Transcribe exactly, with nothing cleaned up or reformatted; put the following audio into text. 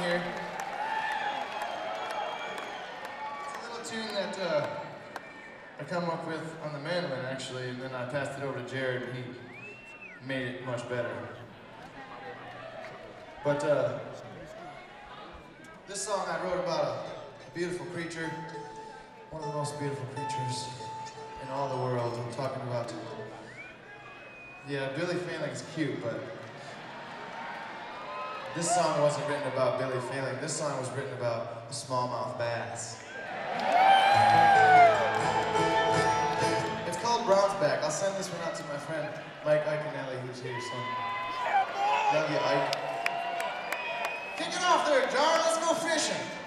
here. It's a little tune that uh, I come up with on the mandolin, actually, and then I passed it over to Jared, and he made it much better. But uh, this song I wrote about a, a beautiful creature, one of the most beautiful creatures in all the world. I'm talking about, yeah, Billy Failing's cute, but this song wasn't written about Billy Failing. This song was written about the smallmouth bass. It's called Brown's Back. I'll send this one out to my friend Mike Iaconelli, who's here, so love you, Ike. Kick it off there, Jar. Let's go fishing.